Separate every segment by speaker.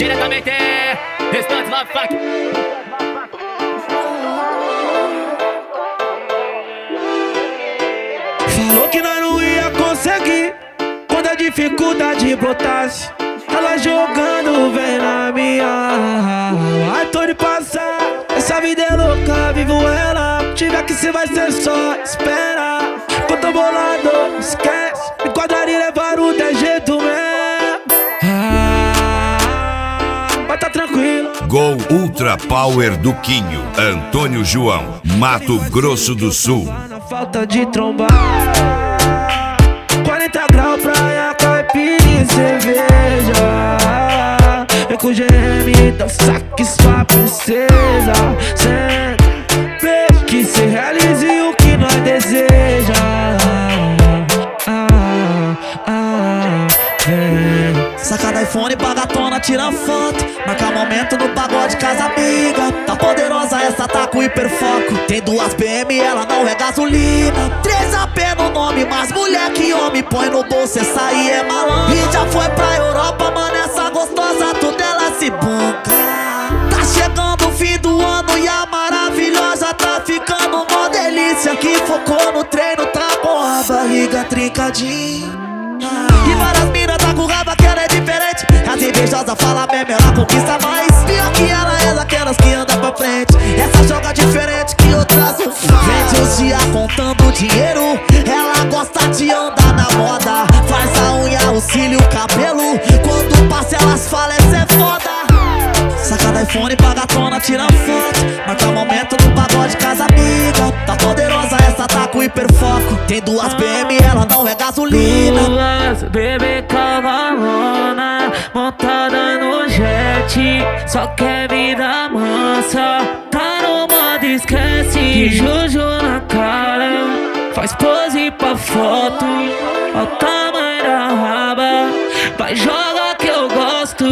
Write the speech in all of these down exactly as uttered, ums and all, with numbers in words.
Speaker 1: Diretamente, Restante Love Funk.
Speaker 2: Falou que nós não ia conseguir quando a dificuldade brotasse. Ela jogando vem na minha. Ai, tô de passar. Essa vida é louca, vivo ela. Tiver que se vai ser só espera. Que eu tô bolado, esquece. Me quadraria e levar o de jeito mesmo. Ah, mas tá tranquilo.
Speaker 3: Gol Ultra Power do Quinho, Antônio João, Mato Grosso do Sul.
Speaker 2: Na falta de trombar. quarenta graus, praia, caipira e cerveja. Vem com o G M, dá um saque sua princesa. Sempre que se realize o que nós deseja. Ah, ah, vem.
Speaker 4: Saca do iPhone, bagatona, tira foto. Marca momento no pagode, casa amiga. Tá poderosa essa, tá com hiperfoco. Tem duas B M, ela não é gasolina. Três A P no nome, mas mulher que homem põe no bolso, essa aí é malandra. E já foi pra Europa, mano, essa gostosa, tudo ela se bunca. Tá chegando o fim do ano e a maravilhosa tá ficando uma delícia. Que focou no treino, tá com a barriga trincadinha. E várias minas tá com raiva que ela é diferente. As invejosas fala mesmo, ela conquista mais. Pior que ela é daquelas que anda pra frente. Essa joga diferente que outras não faz. Vende os dias contando dinheiro. Ela gosta de andar na moda. Faz a unha, o cílio, o cabelo. Quando passa elas falam, essa é foda. Saca do iPhone, bagatona, tira foto. Marca momento no pagode, casa amiga. Tá poderosa essa, tá com hiperfoco. Tem duas B M, ela não é gasolina.
Speaker 2: Duas bebê cavalona, montada no jet. Só quer vida mansa, tá no modo esquece. Que Juju na cara, faz pose pra foto. Ó o tamanho da raba, vai jogar que eu gosto.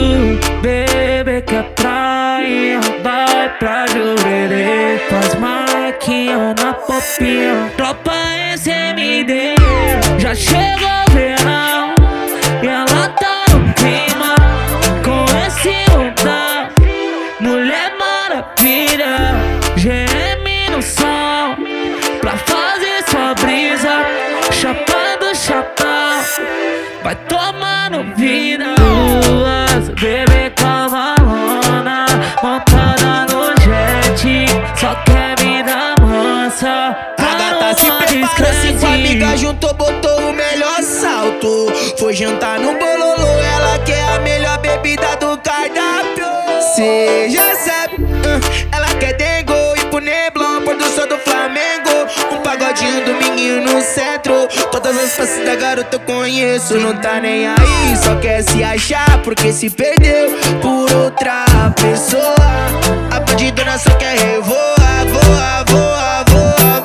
Speaker 2: Bebê que é praia, vai pra Jurerê. Faz marquinha na popinha, tropa S M D. Já chegou o verão e ela tá no clima. Com esse lugar, Mulher Maravilha. G M no som, pra fazer sua brisa. Chapando chapéu, vai tomando vida. Duas bebê cavalona, montada no jet. Só quer vida mansa,
Speaker 5: A gata se preparou, cinco amigas juntou, botou o melhor salto. Foi jantar no bololô, ela quer a melhor bebida do cardápio. Cê já sabe, uh, ela quer dengo e pro Neblon, pôr do sol do Flamengo. Um pagodinho do menino no centro. Todas as faces da garota eu conheço. Não tá nem aí, só quer se achar porque se perdeu por outra pessoa. A bandidona só quer revoar, voa, voa, voa,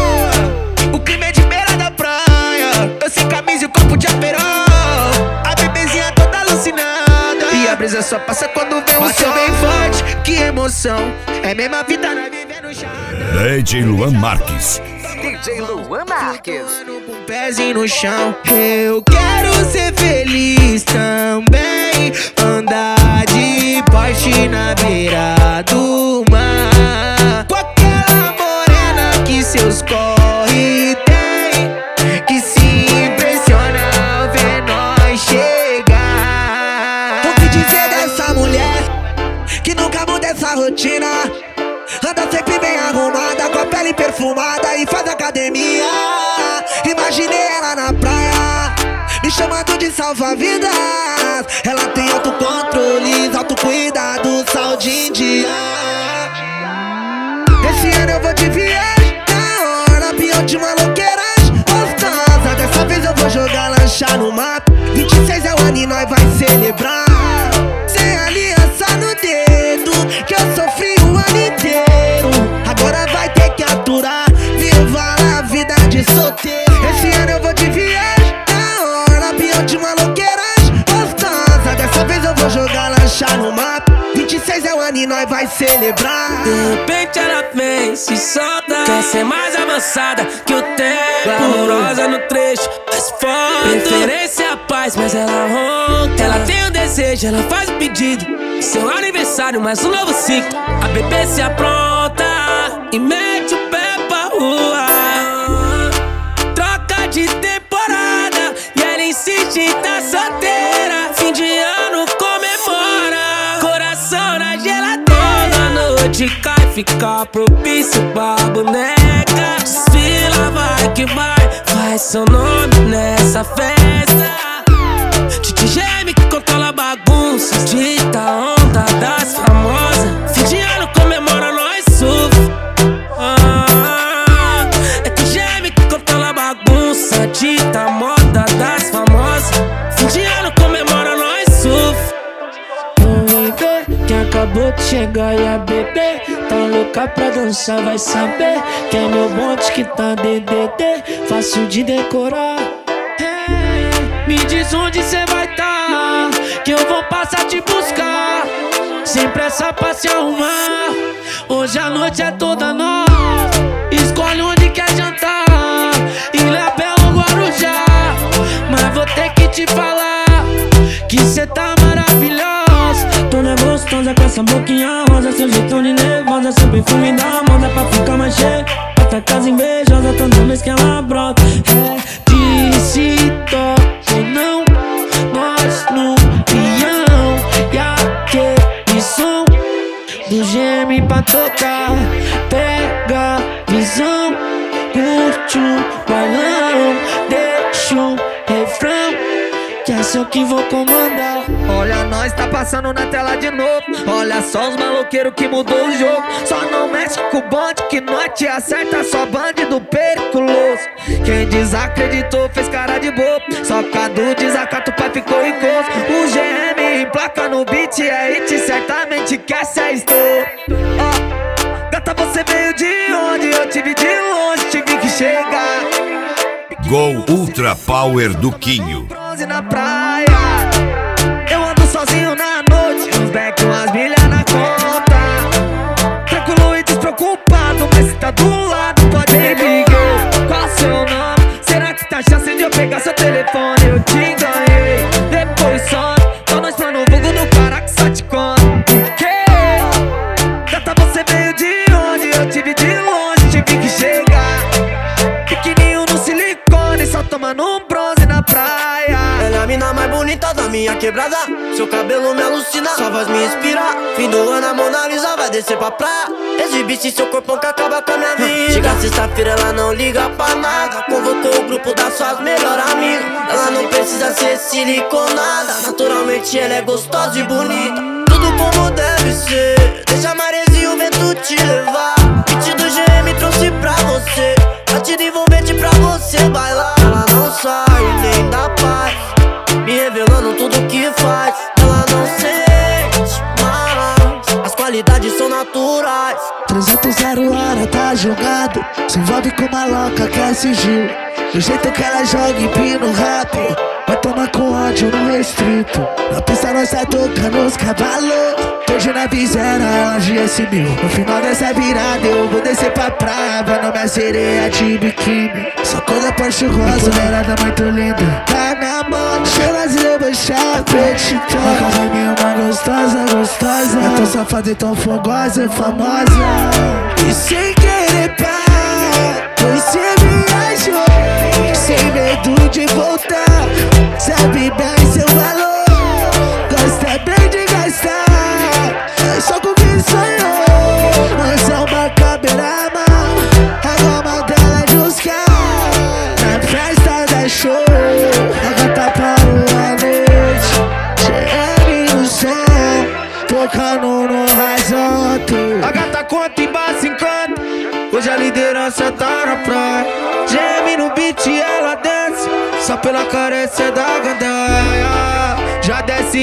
Speaker 5: voa. O clima é de beira da praia, eu sem camisa e o copo de aperol. A bebezinha toda alucinada e a brisa só passa quando vem o sol bem forte. Que emoção, é mesma vida nós vivendo chata.
Speaker 3: D J Luan Marques.
Speaker 1: D J Luan Marques.
Speaker 5: Com um pezinho no chão. Eu quero ser feliz também. Andar de Porsche na beira do mar. Com aquela morena que seus corre tem, que se impressiona ao ver nós chegar.
Speaker 4: O que dizer dessa mulher que nunca muda essa rotina? Anda sempre bem arrumada, com a pele perfumada e faz academia. Imaginei ela na praia, me chamando de salva-vidas. Ela tem autocontrole, autocuidado, saúde em dia. Esse ano eu vou de viagem, na hora, pior de maloqueiragem gostosa. Dessa vez eu vou jogar lancha no mato. vinte e seis é o ano e nós vai celebrar. Sem aliança no dedo, que eu sofri o ano inteiro. Agora vai ter que aturar, viva a vida de solteiro. Esse ano eu vou de viagem, na hora, pior de maloqueiragem gostosa. Dessa vez eu vou jogar lancha no mato. vinte e seis é o ano e nós vai celebrar.
Speaker 2: De repente ela vem, se solta. Quer ser mais avançada que o tempo. Amorosa no trecho, faz foto. Preferência a paz, mas ela ronca. Ela tem um desejo, ela faz o pedido.
Speaker 6: Seu aniversário, mais um novo ciclo. A bebê se apronta e mete o pé pra rua. Troca de temporada e ela insiste em tá solteira. Fim de ano comemora, coração na geladeira. A noite cai, fica propício pra boneca. Desfila, vai que vai, faz seu nome nessa festa. Titi geme que controla a bagunça, dita a onda das famosas. Fim de ano comemora, nós surfa. Ah, é que geme que controla a bagunça, dita a moda das famosas. Fim de ano comemora, nós surfa.
Speaker 2: Vem ver quem acabou de chegar e a bebê tá louca pra dançar, vai saber que é meu bonde que tá D D D, fácil de decorar. Hey, me diz onde cê vai tá, que eu vou passar te buscar. Sem pressa pra se arrumar, hoje a noite é toda nossa. Escolhe onde quer jantar, Ilha Bela ou Guarujá. Mas vou ter que te falar que cê tá maravilhosa. Toda gostosa com essa boquinha rosa, seu jeitão de nervosa, seu perfume da moda pra ficar mais cheio. Até casa invejosa toda vez que ela brota. É de se toca ou não, nós no peão. E aquele som do geme pra tocar, pega visão, curte o balão, deixa o refrão, que é só que vou comandar.
Speaker 4: Olha, nós tá passando na tela de novo. Olha só os maloqueiros que mudou o jogo. Só não mexe com o bonde que nós te acerta, só bandido periculoso. Quem desacreditou fez cara de bobo. Só Cadu desacato, pai ficou em gozo. O G M emplaca no beat, é hit, certamente que essa é estouro. Ó, gata, você veio de onde? Eu te vi de longe, tive que chegar.
Speaker 3: Gol Ultra Power do Quinho.
Speaker 4: Bronze na praia, eu ando sozinho na noite, uns back, umas milhas na conta. Tranquilo e despreocupado, mas se tá do lado pode me ligar. Qual seu nome? Será que tá chance de eu pegar seu telefone? Eu te ganhei, depois some. Só nós plano vulgo no cara que só te conta. O quê? Gata, você veio de onde? Eu te vi de longe, tive que chegar. Pequenininho no silicone, só tomando um bronze na praia.
Speaker 5: Ela é a mina mais bonita da minha quebrada. Seu cabelo me alucina, sua voz me inspira. Fim do ano a Mona Lisa vai descer pra praia. Exibir seu corpão que acaba com a minha vida. Chega sexta-feira, ela não liga pra nada. Convocou o grupo das suas melhores amigas. Ela não precisa ser siliconada, naturalmente ela é gostosa e bonita. Tudo como deve ser, deixa a maresia e o vento te levar. Beat do G M trouxe pra você, batida envolvente pra você bailar. Ela não sai nem dá paz, me revelando tudo que faz. Ela não sente mais, as qualidades são naturais.
Speaker 4: trezentos zero hora tá jogado, se envolve com uma louca que é sigilo. Do jeito que ela joga empina rápido, vai tomar com ódio no restrito. Na pista nós tá tocando os cavalos, hoje na visera ela G S mil. No final dessa virada eu vou descer pra praia, vendo minha sereia de biquíni. Só coisa Porsche rosa, mulherada muito linda. Tá na mão, cheiras e debochar, apetitosa. Uma casa minha, uma gostosa, gostosa. Eu tô safada e tão fogosa e famosa. E sem querer parar, pois cê viajou, sem medo de voltar. Sabe bem seu valor, gosta bem de gastar. É só com quem sonhou, mas é uma caberama. A goma dela é buscar na festa da show. A gata parou a noite, G M no som, tocando no horizonte. A gata conta e base encanta, hoje a liderança tá na praia. G M no beat ela desce, só pela carência da gandaia. Já desce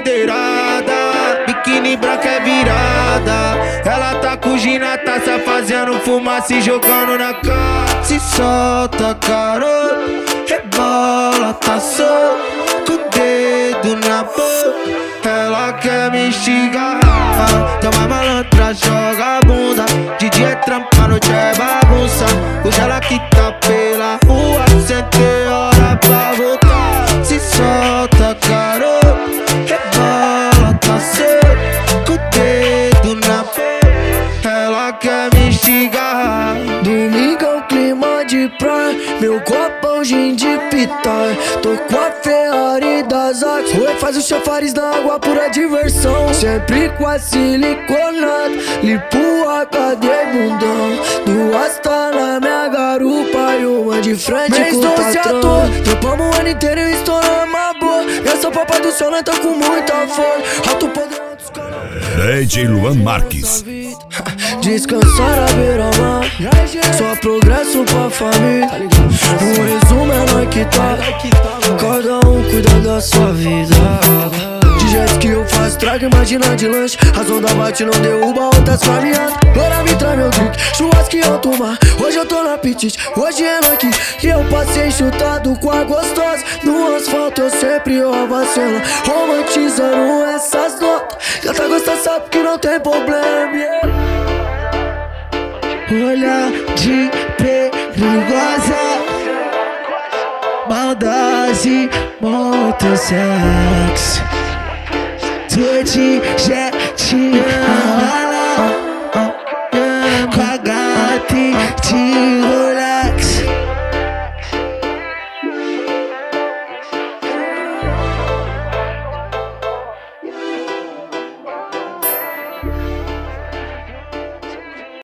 Speaker 4: empoderada, biquíni branca é virada. Ela tá com Gina, tá se fazendo fumaça e jogando na cara. Se solta, garoto, rebola, tá solto, com o dedo na boca. Ela quer me instigar, toma malantra, joga a bunda. De dia é trampa, noite é bagunça. Hoje ela que tá pela rua, sem ter hora pra voltar. Se solta, garoto, rebola, tá cedo,
Speaker 5: Meu copão gin de pitar, tô com a Ferrari das Axe. Oi, faz o chafariz na água, pura diversão. Sempre com a siliconada, limpo a cadeia e bundão. Duas tá na minha garupa e uma de frente mês com o patrão. Trampamos o ano inteiro e estouramos uma boa. Eu sou papai do céu, nós tá com muita fome. Alto poder, altos canais.
Speaker 3: D J Luan Marques.
Speaker 5: Descansar à beira-mar, só progresso pra família. No resumo é nós que tá, cada um cuida da sua vida. De jeito que eu faço trago, imagina de lanche. As ondas bate, não derruba outras caminhadas. Bora me traz meu drink, churrasco e alto mar. Hoje eu tô no apetite, hoje é nós que E eu passei chutado com a gostosa. No asfalto eu sempre roubo a cena, romantizando essas notas. Já tá gostando, sabe que não tem problema, yeah. Olhar de perigosa, maldade, muito sexo. Tô de jet